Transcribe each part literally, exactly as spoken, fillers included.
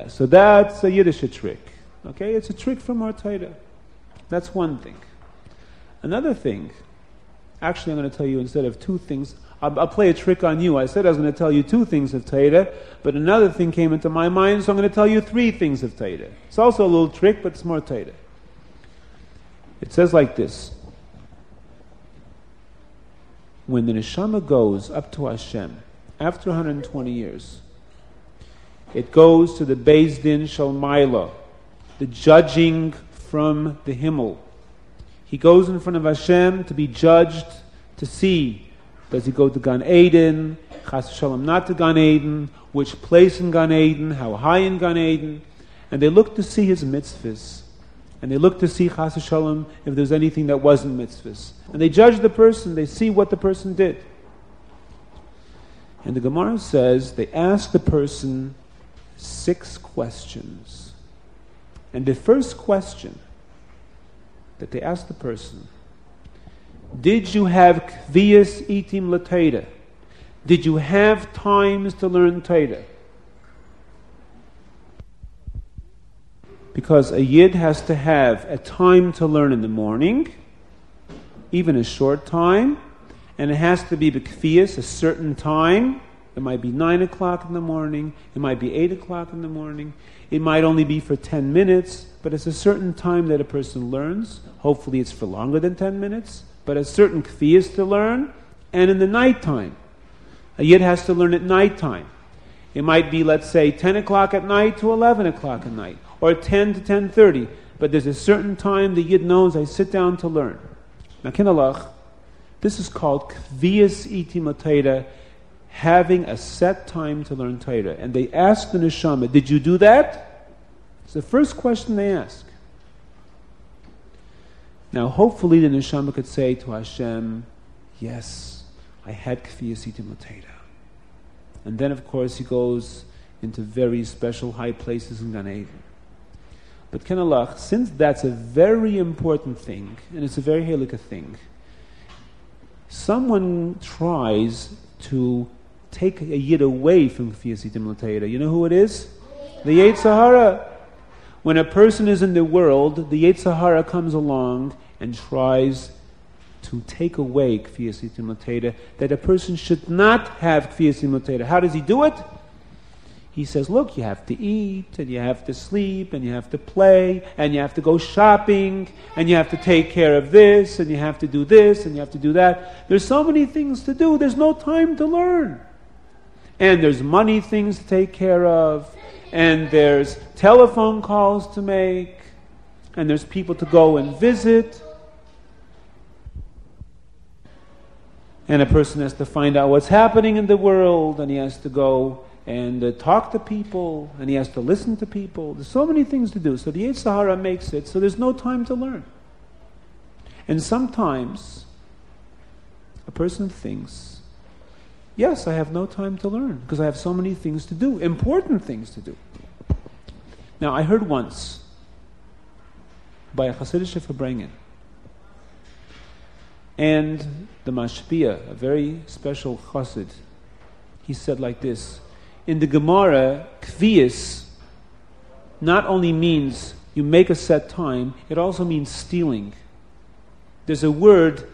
So that's a Yiddish trick. Okay, it's a trick from our Torah. That's one thing. Another thing, actually I'm going to tell you instead of two things, I'll, I'll play a trick on you. I said I was going to tell you two things of Torah, but another thing came into my mind, so I'm going to tell you three things of Torah. It's also a little trick, but it's more Torah. It says like this. When the neshama goes up to Hashem, after one hundred twenty years, it goes to the Beis Din Shel Maila, the judging from the Himmel. He goes in front of Hashem to be judged, to see, does he go to Gan Eden, Chas Shalom not to Gan Eden, which place in Gan Eden, how high in Gan Eden, and they look to see his mitzvahs. And they look to see, Chas Shalom, if there's anything that wasn't mitzvahs. And they judge the person, they see what the person did. And the Gemara says, they ask the person six questions. And the first question that they ask the person, did you have kviyas itim l'Torah? Did you have times to learn Torah? Because a Yid has to have a time to learn in the morning, even a short time, and it has to be b'kfiyas, a certain time. It might be nine o'clock in the morning, it might be eight o'clock in the morning, it might only be for ten minutes, but it's a certain time that a person learns. Hopefully it's for longer than ten minutes, but a certain kfiyas to learn, and in the nighttime. A Yid has to learn at nighttime. It might be, let's say, ten o'clock at night to eleven o'clock at night, or ten to ten thirty, but there's a certain time the Yid knows I sit down to learn. Now, kinalach, this is called kviyas itim l'Torah, having a set time to learn Torah. And they ask the neshama, did you do that? It's the first question they ask. Now, hopefully the neshama could say to Hashem, yes, I had kviyas itim l'Torah. And then, of course, he goes into very special high places in Gan Eden. But Kenalach, since that's a very important thing, and it's a very halakha thing, someone tries to take a Yid away from Kviyas Itim l'Torah. You know who it is? The Yetzer Hara. When a person is in the world, the Yetzer Hara comes along and tries to take away Kviyas Itim l'Torah, that a person should not have Kviyas Itim l'Torah. How does he do it? He says, look, you have to eat, and you have to sleep, and you have to play, and you have to go shopping, and you have to take care of this, and you have to do this, and you have to do that. There's so many things to do, there's no time to learn. And there's money things to take care of, and there's telephone calls to make, and there's people to go and visit. And a person has to find out what's happening in the world, and he has to go and uh, talk to people, and he has to listen to people. There's so many things to do. So the Yetzer Hara makes it so there's no time to learn. And sometimes a person thinks, yes, I have no time to learn because I have so many things to do, important things to do. Now, I heard once by a Hasidic Farbrengen, and the Mashpia, a very special Chassid, he said like this, in the Gemara, kviyas not only means you make a set time, it also means stealing. There's a word,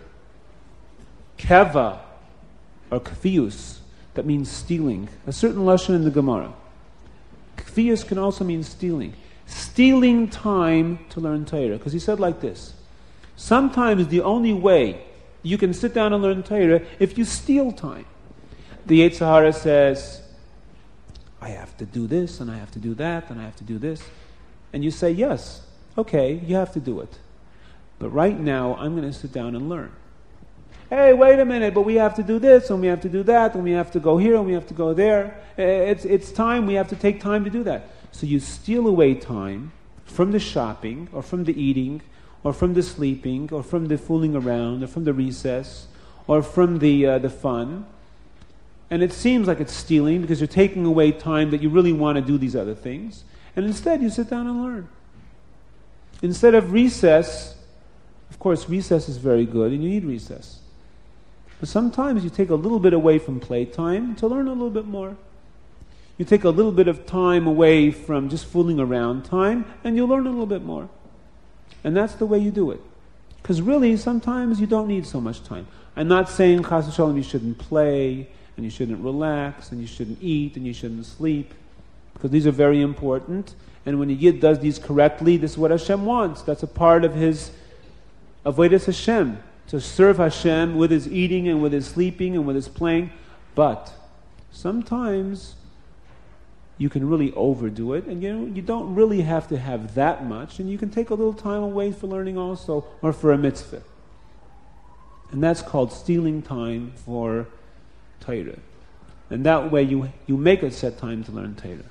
keva, or kviyus, that means stealing. A certain lashon in the Gemara. Kviyus can also mean stealing. Stealing time to learn Torah. Because he said like this, sometimes the only way you can sit down and learn Torah if you steal time. The Yetzer Hara says, I have to do this, and I have to do that, and I have to do this. And you say, yes, okay, you have to do it. But right now, I'm going to sit down and learn. Hey, wait a minute, but we have to do this, and we have to do that, and we have to go here, and we have to go there. It's, it's time, we have to take time to do that. So you steal away time from the shopping, or from the eating, or from the sleeping, or from the fooling around, or from the recess, or from the uh, the fun. And it seems like it's stealing because you're taking away time that you really want to do these other things. And instead you sit down and learn. Instead of recess, of course recess is very good and you need recess. But sometimes you take a little bit away from playtime to learn a little bit more. You take a little bit of time away from just fooling around time, and you'll learn a little bit more. And that's the way you do it. Because really, sometimes you don't need so much time. I'm not saying, chas v'shalom, you shouldn't play, and you shouldn't relax, and you shouldn't eat, and you shouldn't sleep, because these are very important. And when a Yid does these correctly, this is what Hashem wants. That's a part of his avodas Hashem, to serve Hashem with his eating and with his sleeping and with his playing. But sometimes you can really overdo it, and you know, you don't really have to have that much, and you can take a little time away for learning also, or for a mitzvah. And that's called stealing time for Torah. And that way you, you make a set time to learn Torah.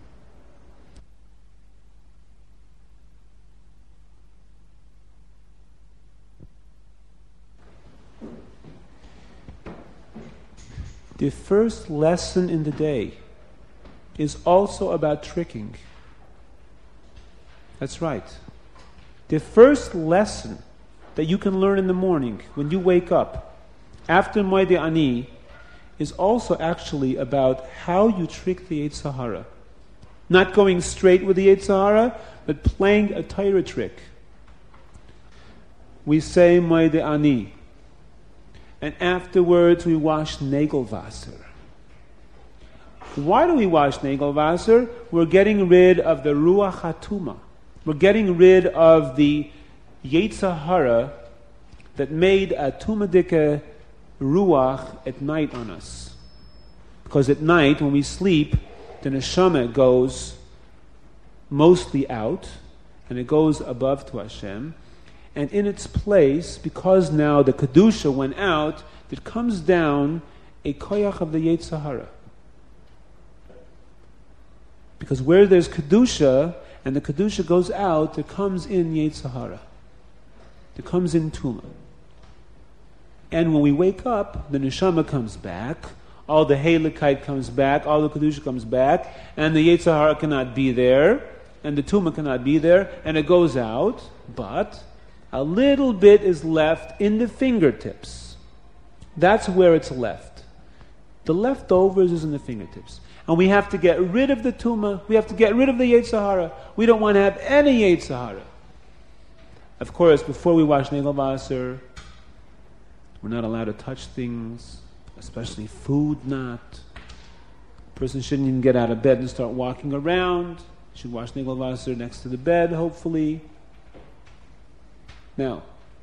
The first lesson in the day is also about tricking. That's right. The first lesson that you can learn in the morning when you wake up after Moed Ani is also actually about how you trick the Yetzer Hara. Not going straight with the Yetzer Hara, but playing a Torah trick. We say Moed Ani, and afterwards we wash Nagelwasser. Why do we wash Nagelwasser? We're getting rid of the Ruach HaTuma. We're getting rid of the Yetzer Hara that made a Tumadika Ruach at night on us. Because at night, when we sleep, the Neshama goes mostly out, and it goes above to Hashem. And in its place, because now the Kedusha went out, it comes down a koyach of the Yetzer Hara. Because where there's Kedusha, and the Kedusha goes out, there comes in Yetzer Hara. There comes in Tuma. And when we wake up, the Neshama comes back, all the Heiligkeit comes back, all the Kedusha comes back, and the Yetzer Hara cannot be there, and the Tuma cannot be there, and it goes out, but a little bit is left in the fingertips. That's where it's left. The leftovers is in the fingertips. And we have to get rid of the Tuma. We have to get rid of the Yetzer Hara. We don't want to have any Yetzer Hara. Of course, before we wash Nagelwasser, we're not allowed to touch things, especially food not. A person shouldn't even get out of bed and start walking around. Should wash Nagelwasser next to the bed, hopefully. Now,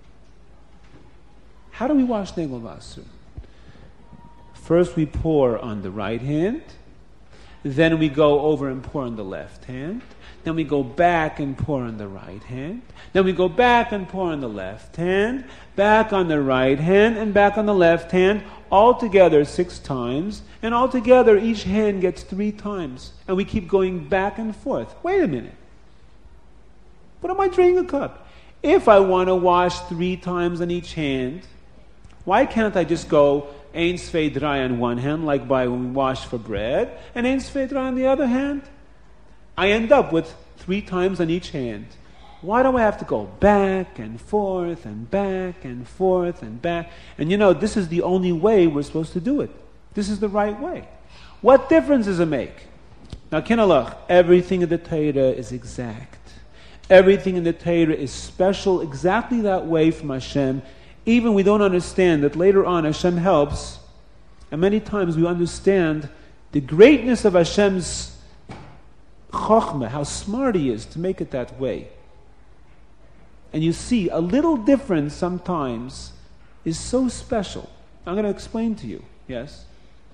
how do we wash Nagelwasser? First we pour on the right hand, then we go over and pour on the left hand, then we go back and pour on the right hand, then we go back and pour on the left hand, back on the right hand, and back on the left hand, all together six times, and all together each hand gets three times, and we keep going back and forth. Wait a minute. What am I draining a cup? If I want to wash three times on each hand, why can't I just go Ein Sfei Dry on one hand, like by when we wash for bread, and Ein Sfei Dry on the other hand? I end up with three times on each hand. Why do I have to go back and forth and back and forth and back? And you know, this is the only way we're supposed to do it. This is the right way. What difference does it make? Now, Kinalach, everything in the Torah is exact. Everything in the Torah is special exactly that way from Hashem. Even we don't understand that later on Hashem helps, and many times we understand the greatness of Hashem's chokhmah, how smart He is to make it that way. And you see, a little difference sometimes is so special. I'm going to explain to you. Yes?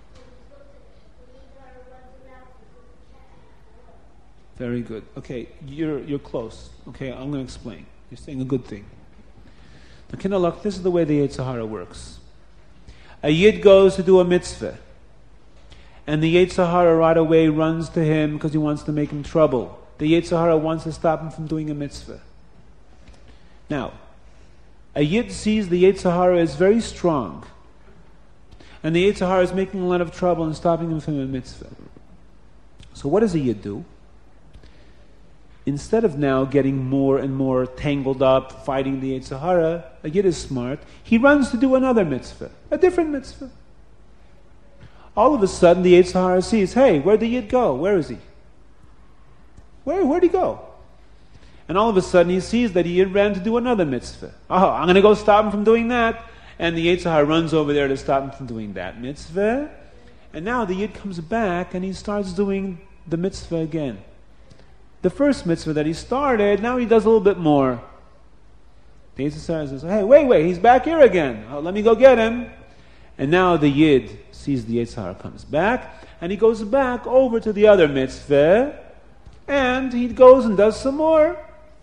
Very good. Okay, you're you're close. Okay, I'm going to explain. You're saying a good thing. Now, Kinalach, this is the way the Yetzer Hara works. A Yid goes to do a mitzvah, and the Yetzer Hara right away runs to him because he wants to make him trouble. The Yetzer Hara wants to stop him from doing a mitzvah. Now, a Yid sees the Yetzer Hara is very strong, and the Yetzer Hara is making a lot of trouble and stopping him from a mitzvah. So what does a Yid do? Instead of now getting more and more tangled up, fighting the Yetzer Hara, a Yid is smart. He runs to do another mitzvah, a different mitzvah. all of a sudden the Yetzer Hara sees, hey, where'd the Yid go? Where is he? Where, where'd he go? And all of a sudden he sees that he had ran to do another mitzvah. Oh, I'm going to go stop him from doing that. And the Yetzer Hara runs over there to stop him from doing that mitzvah. And now the Yid comes back and he starts doing the mitzvah again. The first mitzvah that he started, now he does a little bit more. The Yetzer Hara says, hey, wait, wait, he's back here again. Oh, let me go get him. And now the Yid sees the Yetzer Hara comes back, and he goes back over to the other mitzvah, and he goes and does some more.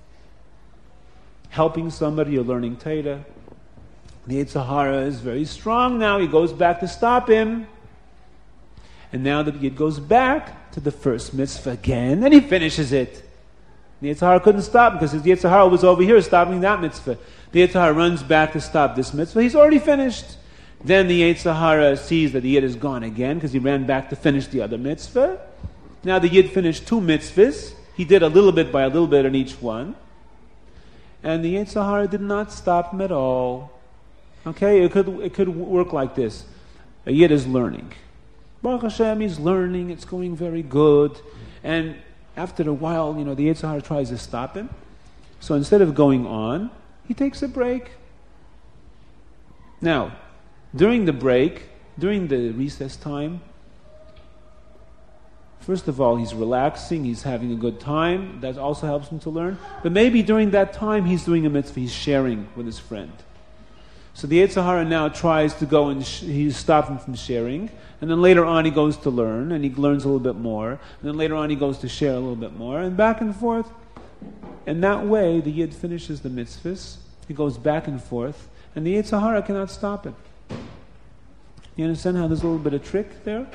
Helping somebody or learning Torah. The Yetzer Hara is very strong now. He goes back to stop him. And now the Yid goes back to the first mitzvah again, and he finishes it. The Yetzer Hara couldn't stop him because the Yetzer Hara was over here stopping that mitzvah. The Yetzer Hara runs back to stop this mitzvah. He's already finished. Then the Yetzer Hara sees that the Yid is gone again because he ran back to finish the other mitzvah. Now the Yid finished two mitzvahs. He did a little bit by a little bit on each one. And the Yetzer Hara did not stop him at all. Okay, it could it could work like this. A Yid is learning. Baruch Hashem, he's learning, it's going very good. And after a while, you know, the Yetzer Hara tries to stop him. So instead of going on, he takes a break. Now, during the break, during the recess time, first of all, he's relaxing, he's having a good time. That also helps him to learn. But maybe during that time, he's doing a mitzvah, he's sharing with his friend. So the Yetzer Hara now tries to go and sh- he stops him from sharing. And then later on, he goes to learn, and he learns a little bit more. And then later on, he goes to share a little bit more, and back and forth. And that way, the Yid finishes the mitzvahs. He goes back and forth, and the Yetzer Hara cannot stop it. You understand how there's a little bit of trick there?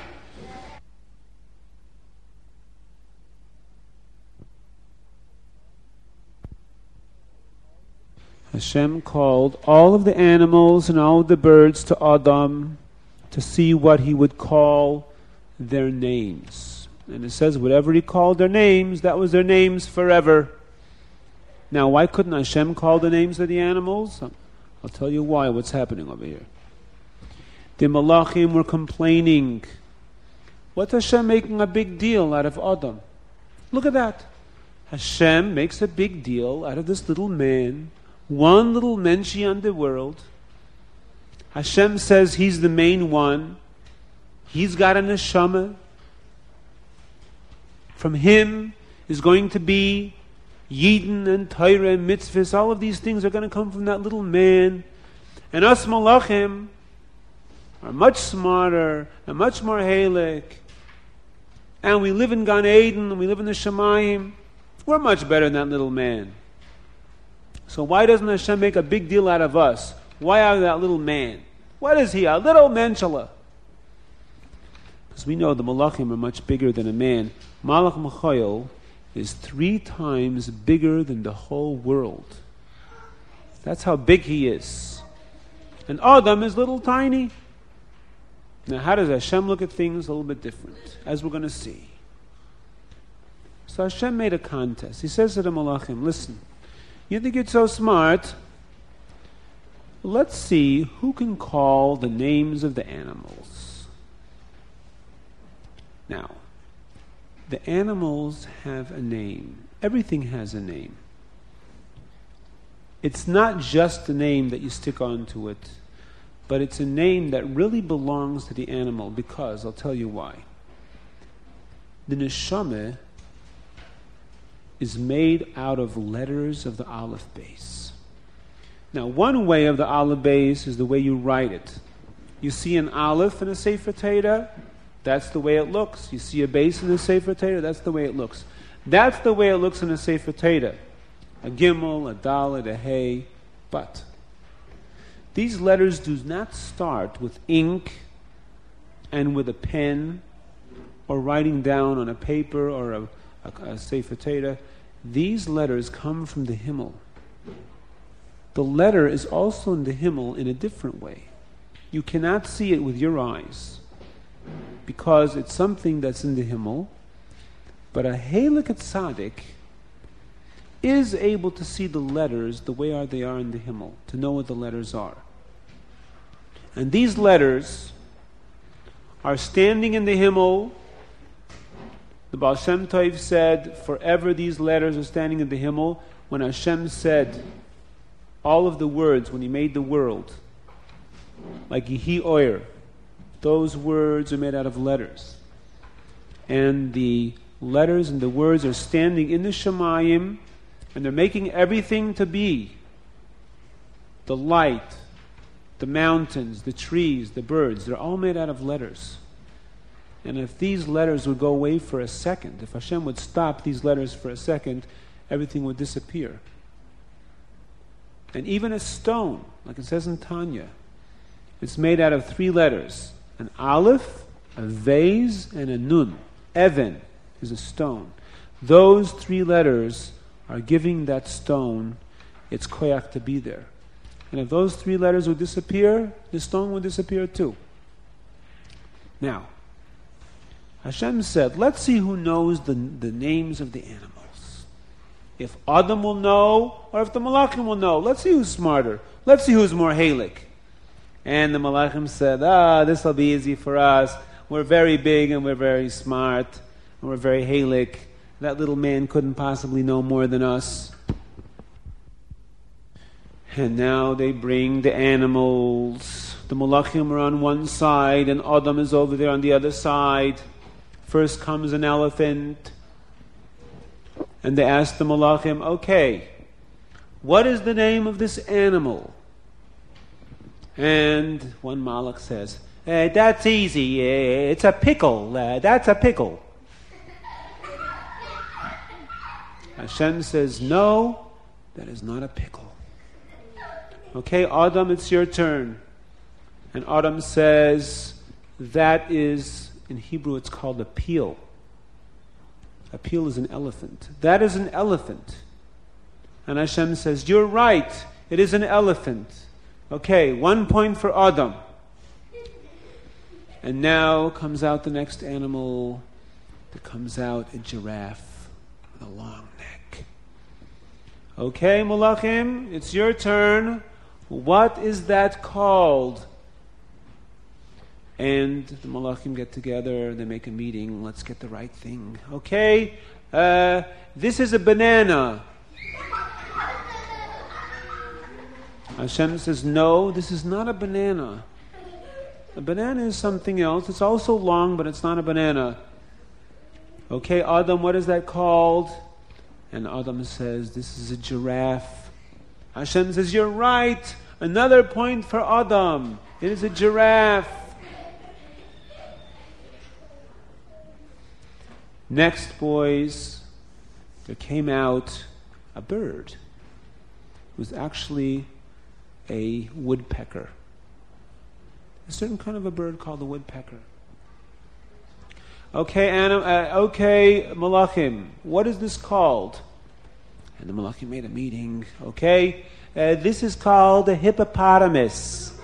Hashem called all of the animals and all of the birds to Adam to see what he would call their names. And it says whatever he called their names, that was their names forever. Now, why couldn't Hashem call the names of the animals? I'll tell you why, what's happening over here. The Malachim were complaining. What's Hashem making a big deal out of Adam? Look at that. Hashem makes a big deal out of this little man, one little menshi on the world. Hashem says he's the main one. He's got a neshama. From him is going to be Yidden and Torah and mitzvahs. All of these things are going to come from that little man. And us malachim are much smarter and much more halik. And we live in Gan Eden and we live in the Shemayim. We're much better than that little man. So why doesn't Hashem make a big deal out of us? Why out of that little man? What is he? A little menshala. Because we know the malachim are much bigger than a man. Malach Michael is three times bigger than the whole world. That's how big he is. And Adam is little tiny. Now how does Hashem look at things? A little bit different, as we're going to see. So Hashem made a contest. He says to the malachim, listen, you think you're so smart? Let's see who can call the names of the animals. Now, the animals have a name. Everything has a name. It's not just a name that you stick onto it, but it's a name that really belongs to the animal, because I'll tell you why. The neshama is made out of letters of the Aleph base. Now, one way of the Aleph base is the way you write it. You see an Aleph in a Sefer Torah, that's the way it looks. You see a base in a Sefer Torah, that's the way it looks. That's the way it looks in a Sefer Torah. A Gimel, a Dalet, a Hey. But these letters do not start with ink and with a pen or writing down on a paper or a, a, a Sefer Torah. These letters come from the Himmel. The letter is also in the Himmel in a different way. You cannot see it with your eyes because it's something that's in the Himmel. But a Heilig Tzaddik is able to see the letters the way are they are in the Himmel, to know what the letters are. And these letters are standing in the Himmel. The Baal Shem Tov said, forever these letters are standing in the Himmel. When Hashem said all of the words, when He made the world, like Yehi Oyer, those words are made out of letters. And the letters and the words are standing in the Shemayim, and they're making everything to be. The light, the mountains, the trees, the birds, they're all made out of letters. And if these letters would go away for a second, if Hashem would stop these letters for a second, everything would disappear. And even a stone, like it says in Tanya, it's made out of three letters. An aleph, a vase, and a nun. Even is a stone. Those three letters are giving that stone its koyach to be there. And if those three letters would disappear, the stone would disappear too. Now, Hashem said, let's see who knows the, the names of the animals. If Adam will know, or if the Malachim will know. Let's see who's smarter. Let's see who's more halik. And the Malachim said, ah, this will be easy for us. We're very big and we're very smart. And we're very halik. That little man couldn't possibly know more than us. And now they bring the animals. The Malachim are on one side and Adam is over there on the other side. First comes an elephant. And they ask the Malachim, okay, what is the name of this animal? And one Malach says, eh, that's easy, eh, it's a pickle, uh, that's a pickle. Hashem says, no, that is not a pickle. Okay, Adam, it's your turn. And Adam says, that is, in Hebrew it's called a peel. A peel is an elephant. That is an elephant. And Hashem says, you're right, it is an elephant. Okay, one point for Adam. And now comes out the next animal. There comes out a giraffe with a long neck. Okay, Malachim, it's your turn. What is that called? And the Malachim get together, they make a meeting, let's get the right thing. Okay, uh, this is a banana. Hashem says, no, this is not a banana. A banana is something else. It's also long, but it's not a banana. Okay, Adam, what is that called? And Adam says, this is a giraffe. Hashem says, you're right. Another point for Adam. It is a giraffe. Next, boys, there came out a bird. It was actually a woodpecker. A certain kind of a bird called a woodpecker. Okay, Anna, uh, okay, Malachim, what is this called? And the Malachim made a meeting. Okay, uh, this is called a hippopotamus.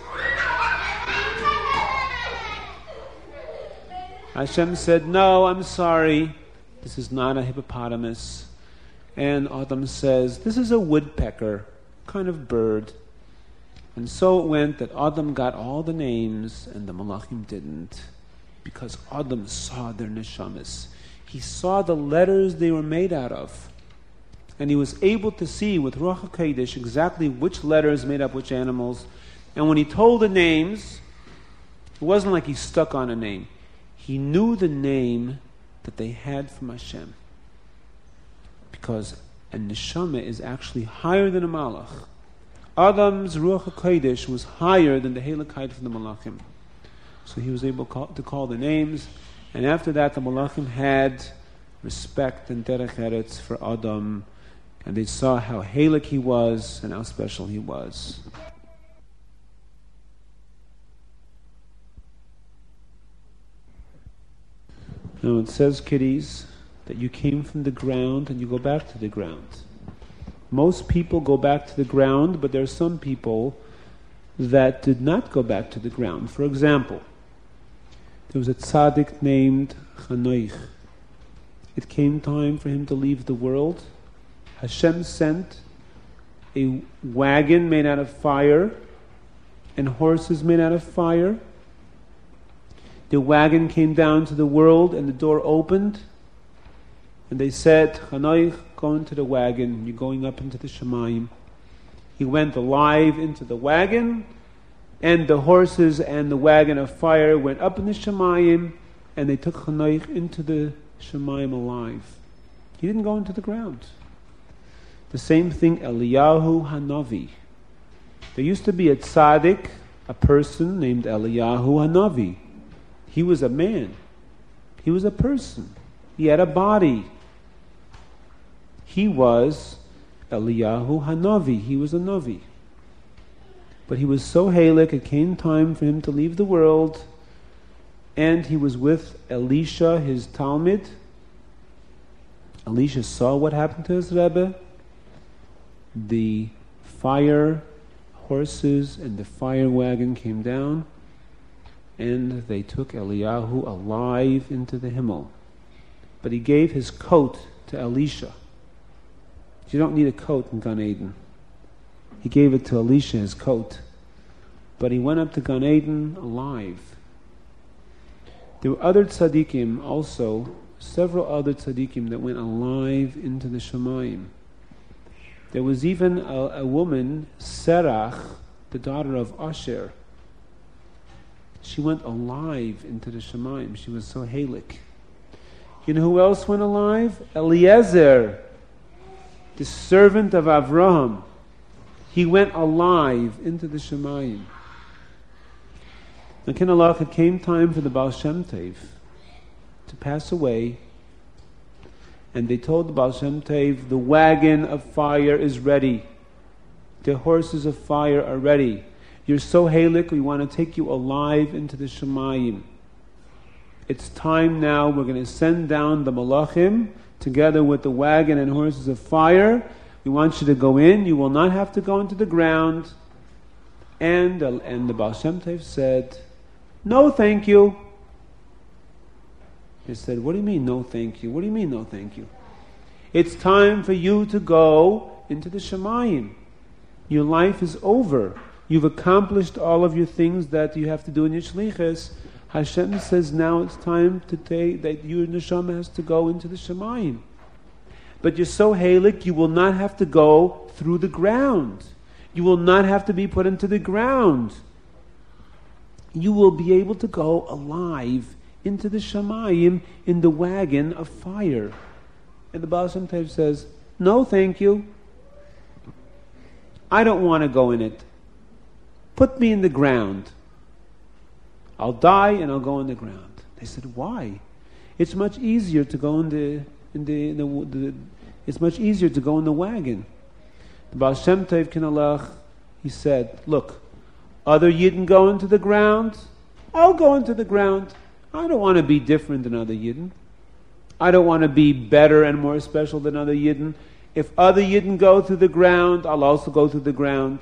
Hashem said, no, I'm sorry, this is not a hippopotamus. And Adam says, this is a woodpecker, kind of bird. And so it went that Adam got all the names and the Malachim didn't, because Adam saw their neshamas. He saw the letters they were made out of. And he was able to see with Ruach HaKodesh exactly which letters made up which animals. And when he told the names, it wasn't like he stuck on a name. He knew the name that they had from Hashem. Because a neshama is actually higher than a malach. Adam's Ruach HaKodesh was higher than the Halakite from the Malachim. So he was able to call the names. And after that, the Malachim had respect and derech eretz for Adam. And they saw how Halak he was and how special he was. Now it says, kiddies, that you came from the ground and you go back to the ground. Most people go back to the ground, but there are some people that did not go back to the ground. For example, there was a tzaddik named Chanoich. It came time for him to leave the world. Hashem sent a wagon made out of fire and horses made out of fire. The wagon came down to the world and the door opened. And they said, Chanoich, go into the wagon. You're going up into the Shemayim. He went alive into the wagon. And the horses and the wagon of fire went up in the Shemayim. And they took Chanoich into the Shemayim alive. He didn't go into the ground. The same thing, Eliyahu Hanavi. There used to be a tzaddik, a person named Eliyahu Hanavi. He was a man. He was a person. He had a body. He was Eliyahu Hanavi. He was a Navi. But he was so halik, it came time for him to leave the world, and he was with Elisha, his Talmud. Elisha saw what happened to his Rebbe. The fire horses and the fire wagon came down, and they took Eliyahu alive into the Himmel. But he gave his coat to Elisha. You don't need a coat in Gan Eden. He gave it to Elisha, his coat. But he went up to Gan Eden alive. There were other tzaddikim also, several other tzaddikim that went alive into the Shemayim. There was even a, a woman, Serach, the daughter of Asher. She went alive into the Shemayim. She was so halik. You know who else went alive? Eliezer, the servant of Avraham. He went alive into the Shemayim. Now, Ken Allah, it came time for the Baal Shem Tov to pass away. And they told the Baal Shem Tov, the wagon of fire is ready. The horses of fire are ready. You're so halik, we want to take you alive into the Shemayim. It's time now, we're going to send down the Malachim together with the wagon and horses of fire. We want you to go in. You will not have to go into the ground. And, uh, and the Baal Shem Tov said, no thank you. He said, what do you mean no thank you? What do you mean no thank you? It's time for you to go into the Shemayim. Your life is over. You've accomplished all of your things that you have to do in your shlichus. Hashem says now it's time to take that your neshama has to go into the Shemayim. But you're so halik, you will not have to go through the ground. You will not have to be put into the ground. You will be able to go alive into the Shemayim in the wagon of fire. And the Baal Shem Tov says, no thank you. I don't want to go in it. Put me in the ground. I'll die and I'll go in the ground. They said, why? It's much easier to go in the, in the, in the, the it's much easier to go in the wagon. The Baal Shem Tov Kinalach, he said, look, other Yidden go into the ground, I'll go into the ground. I don't want to be different than other Yidden. I don't want to be better and more special than other Yidden. If other Yidden go through the ground, I'll also go through the ground.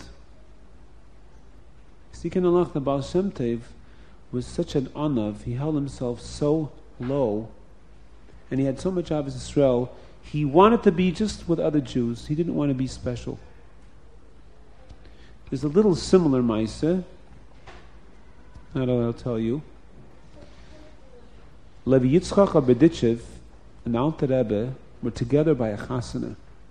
Sikin Allah, the Baal Shem Tov was such an anav, he held himself so low, and he had so much Ahavas Yisrael, he wanted to be just with other Jews. He didn't want to be special. There's a little similar Maisa, that I'll tell you. Levi Yitzchak Abeditchev and Alter Rebbe were together by a chasana.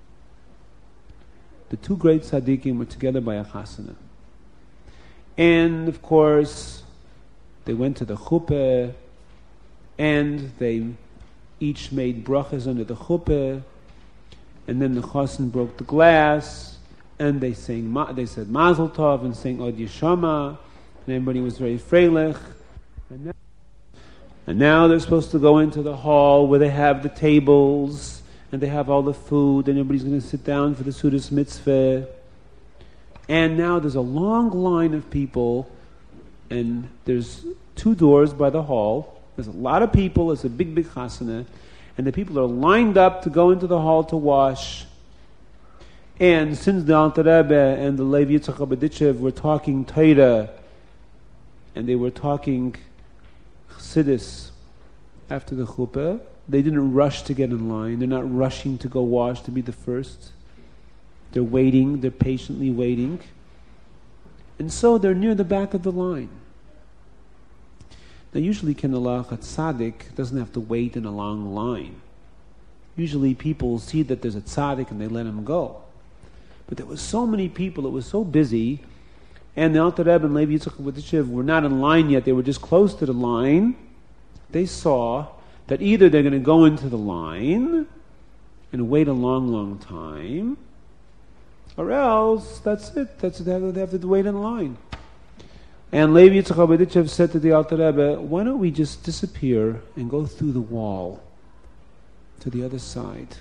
The two great tzaddikim were together by a chasana. And of course, they went to the chuppah, and they each made brachas under the chuppah, and then the chassan broke the glass, and they sang, they said Mazel Tov and sang Od Yeshama, and everybody was very freilich. And now, and now they're supposed to go into the hall where they have the tables, and they have all the food, and everybody's going to sit down for the Sudas Mitzvah. And now there's a long line of people, and there's two doors by the hall. There's a lot of people. It's a big, big chasana. And the people are lined up to go into the hall to wash. And since the Alter Rebbe and the Levi Yitzchak Abeditchev were talking Torah, and they were talking Chassidus after the chuppah, they didn't rush to get in line. They're not rushing to go wash to be the first. They're waiting. They're patiently waiting. And so they're near the back of the line. Now usually Kinalach, a tzaddik doesn't have to wait in a long line. Usually people see that there's a tzaddik and they let him go. But there were so many people, it was so busy, and the Alter Rebbe and Levi Yitzchak Berditchev were not in line yet, they were just close to the line. They saw that either they're going to go into the line and wait a long, long time, or else that's it. That's they have, they have to wait in line. And Levi Yitzchak Berditchev said to the Alter Rebbe, "Why don't we just disappear and go through the wall to the other side?"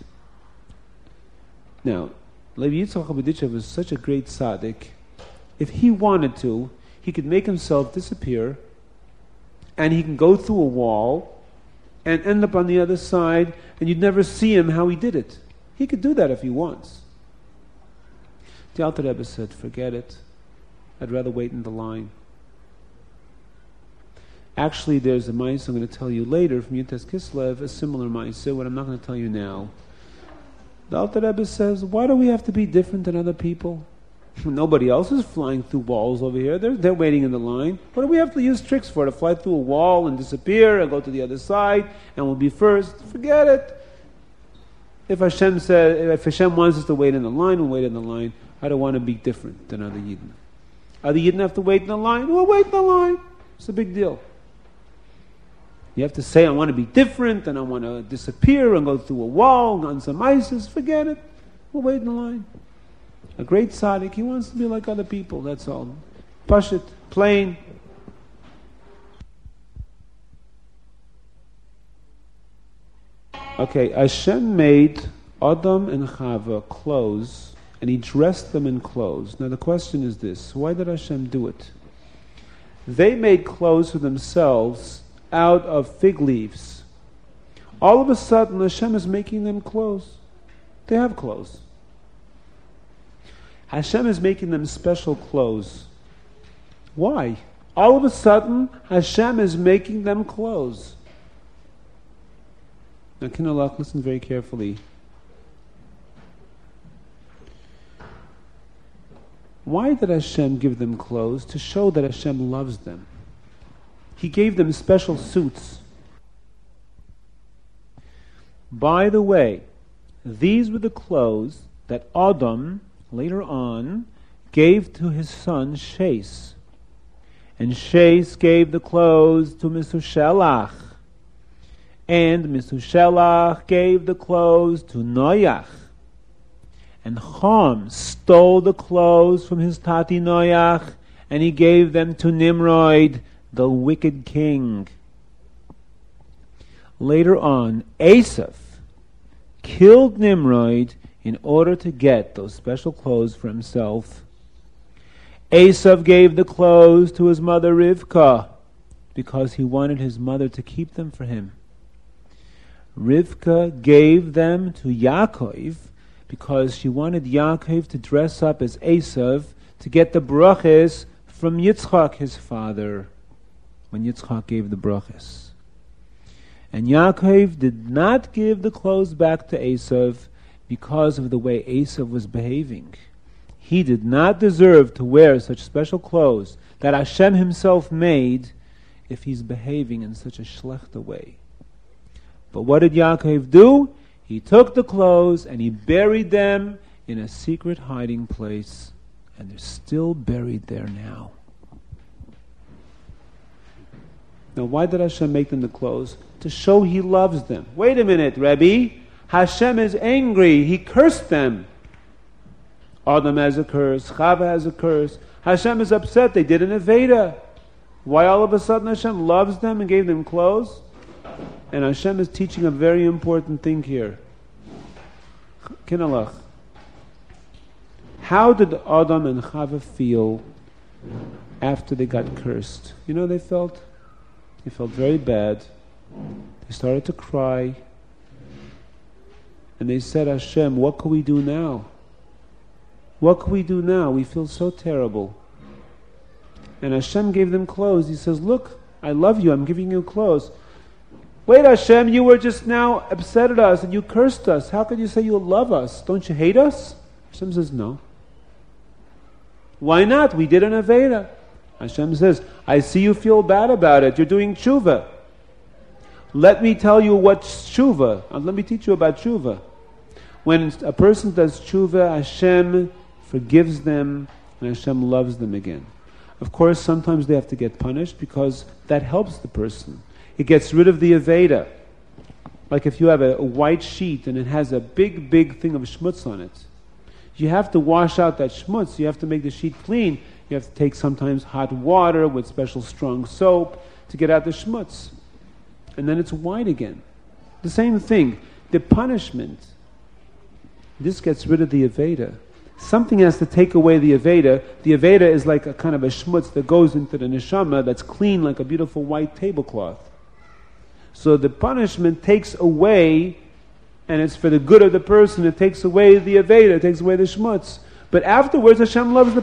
Now, Levi Yitzchak Berditchev was such a great tzaddik. If he wanted to, he could make himself disappear, and he can go through a wall and end up on the other side, and you'd never see him how he did it. He could do that if he wants. The Alter Rebbe said, "Forget it. I'd rather wait in the line." Actually, there's a ma'aseh I'm going to tell you later from Yutes Kislev, a similar ma'aseh, what I'm not going to tell you now. The Alter Rebbe says, why do we have to be different than other people? Nobody else is flying through walls over here. They're, they're waiting in the line. What do we have to use tricks for? To fly through a wall and disappear and go to the other side and we'll be first? Forget it. If Hashem said, if Hashem wants us to wait in the line, we'll wait in the line. I don't want to be different than other Yidden. Other Yidden have to wait in the line. We'll wait in the line. It's a big deal. You have to say, I want to be different and I want to disappear and go through a wall on some ISIS. Forget it. We'll wait in the line. A great tzaddik, he wants to be like other people, that's all. Push it, plain. Okay, Hashem made Adam and Chava clothes, and he dressed them in clothes. Now the question is this, why did Hashem do it? They made clothes for themselves out of fig leaves. All of a sudden, Hashem is making them clothes. They have clothes. Hashem is making them special clothes. Why? All of a sudden, Hashem is making them clothes. Now, Kinalach, listen very carefully. Why did Hashem give them clothes? To show that Hashem loves them. He gave them special suits. By the way, these were the clothes that Adam, later on, gave to his son Shais. And Shais gave the clothes to Methushelach. And Methushelach gave the clothes to Noach. And Cham stole the clothes from his tati Noach, and he gave them to Nimrod, the wicked king. Later on, Esav killed Nimrod in order to get those special clothes for himself. Esav gave the clothes to his mother Rivka because he wanted his mother to keep them for him. Rivka gave them to Yaakov because she wanted Yaakov to dress up as Esav to get the brachas from Yitzchak, his father, when Yitzchak gave the brachas. And Yaakov did not give the clothes back to Esav because of the way Esav was behaving. He did not deserve to wear such special clothes that Hashem himself made if he's behaving in such a schlechter way. But what did Yaakov do? He took the clothes and he buried them in a secret hiding place, and they're still buried there now. Now, why did Hashem make them the clothes? To show he loves them. Wait a minute, Rebbe. Hashem is angry. He cursed them. Adam has a curse. Chava has a curse. Hashem is upset. They did an Aveda. Why all of a sudden Hashem loves them and gave them clothes? And Hashem is teaching a very important thing here. Kinalach. How did Adam and Chava feel after they got cursed? You know they felt? They felt very bad. They started to cry. And they said, Hashem, what can we do now? What can we do now? We feel so terrible. And Hashem gave them clothes. He says, look, I love you. I'm giving you clothes. Wait, Hashem, you were just now upset at us and you cursed us. How could you say you love us? Don't you hate us? Hashem says, no. Why not? We did an Aveda. Hashem says, I see you feel bad about it. You're doing tshuva. Let me tell you what's tshuva. And let me teach you about tshuva. When a person does tshuva, Hashem forgives them and Hashem loves them again. Of course, sometimes they have to get punished because that helps the person. It gets rid of the Aveda. Like if you have a, a white sheet and it has a big, big thing of schmutz on it. You have to wash out that schmutz. You have to make the sheet clean. You have to take sometimes hot water with special strong soap to get out the schmutz. And then it's white again. The same thing. The punishment, this gets rid of the Aveda. Something has to take away the Aveda. The Aveda is like a kind of a schmutz that goes into the neshama that's clean like a beautiful white tablecloth. So the punishment takes away, and it's for the good of the person, it takes away the Aveda, it takes away the schmutz. But afterwards Hashem loves the